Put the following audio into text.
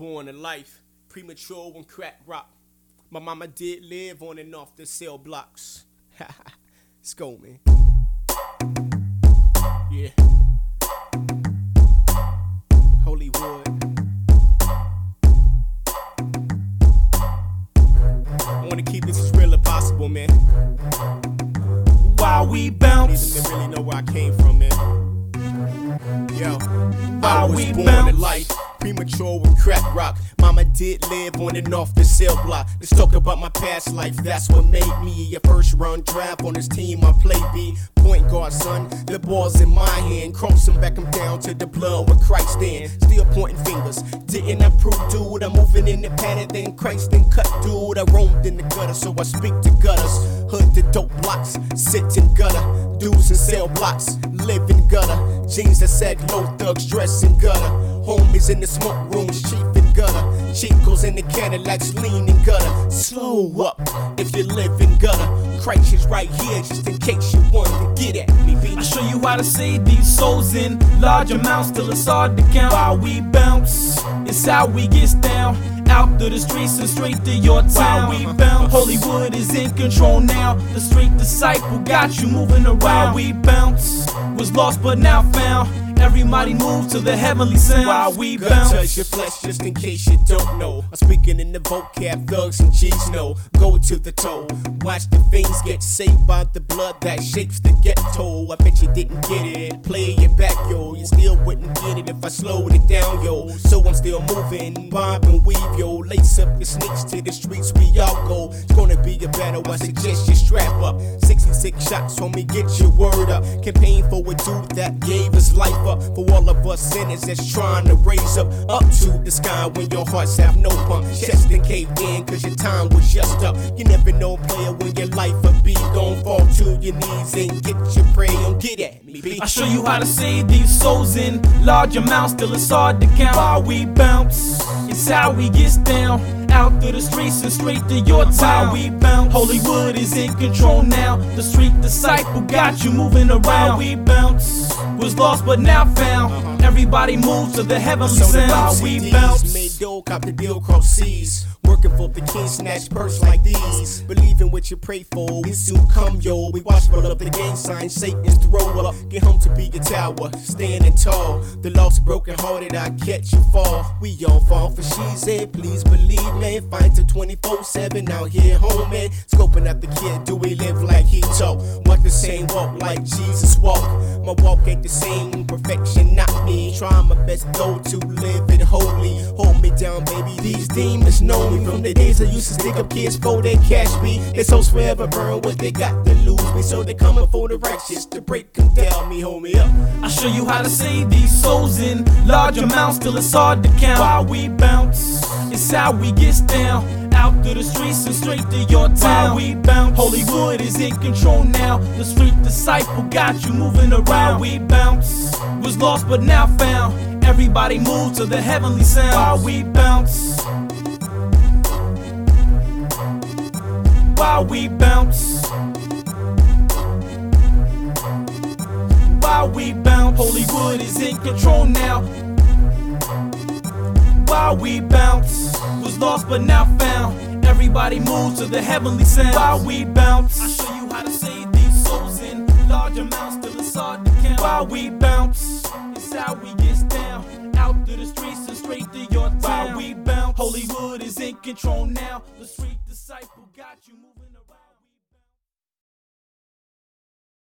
born to life, premature when crack rock. My mama did live on and off the cell blocks. Let's go, man. Yeah. Hollywood. I wanna keep this as real as possible, man. While we bounce, Need to really know where I came from, man. Yo, I was born to life, premature with crack rock. Mama did live on and off the cell block. Let's talk about my past life, that's what made me a first round draft on this team I play B. Point guard, son, the ball's in my hand. Crossing back, I'm down to the blood with Christ in. Still pointing fingers, didn't I prove, dude? I'm moving in the pattern, then Christ then cut, dude. I roamed in the gutter, so I speak to gutters. Hood to dope blocks, sit in gutter. Dudes in cell blocks, live in gutter. Jeans that sag low, thugs dress in gutter. Homies in the smoke rooms, chief in gutter. Chicos in the Cadillacs, lean in gutter. Slow up if you live in gutter. Christ is right here, just in case you want to get at me, B. I show you how to save these souls in large amounts till it's hard to count. While we bounce, it's how we get down. Out through the streets and straight to your town. While we bounce, Hollywood is in control now. The street disciple got you moving around. While we bounce, was lost but now found. Everybody move to the heavenly sound. While we bounce, touch your flesh just in case you don't know. I'm speaking in the vocab, thugs and G's know. Go to the toe, watch the fiends get saved by the blood that shapes the ghetto. I bet you didn't get it, play it back, yo. You still wouldn't get it if I slowed it down, yo. So I'm still moving, bob and weave, yo. Lace up your sneaks to the streets we all go. It's gonna be a battle, I suggest you strap up. 66 shots, homie, get your word up. Campaign for a dude that gave his life up. For all of us sinners that's trying to raise up to the sky when your hearts have no pump. Chest and caved in cause your time was just up. You never know, player, when your life will be gon' fall to your knees and get your prey on. Get at me, B. I show you how to save these souls in large amounts till it's hard to count. While we bounce, it's how we get down. Out through the streets and straight to your town. While we bounce, Hollywood is in control now. The street disciple got you moving around. While we bounce, was lost but now found. Everybody moves to the heavenly sound. While we bounce, made dough, cop the deal, cross seas. Working for the king, snatch purse like these. Believe in what you pray for, we soon come, yo. We watch roll up the gang sign, Satan's throw up. Get home to be your tower, standing tall. The lost, broken hearted, I catch you fall. We all fall for she said, please believe me. Fight to 24/7 out here, home, man. Scoping out the kid, do we live like he talk? Walk the same walk like Jesus walk. My walk ain't the same, perfection not me. Try my best though to live it holy. Hold me down, baby, these demons know me. From the days I used to stick up kids for they cash me. Their souls forever burn what they got to lose me. So they coming for the righteous to break them down. Me, hold me up. I show you how to save these souls in large amounts till it's hard to count. While we bounce, it's how we get down. Out through the streets and straight to your town. While we bounce, Hollywood is in control now. The street disciple got you moving around. While we bounce, was lost but now found. Everybody move to the heavenly sound. While we bounce, while we bounce, while we bounce, Hollywood is in control now. While we bounce, was lost but now found. Everybody moves to the heavenly sound. While we bounce, I show you how to save these souls in large amounts till it's hard to count. While we bounce, it's how we get down. Out through the streets and straight to your town. While we bounce, Hollywood is in control now. The street disciple got you moving around.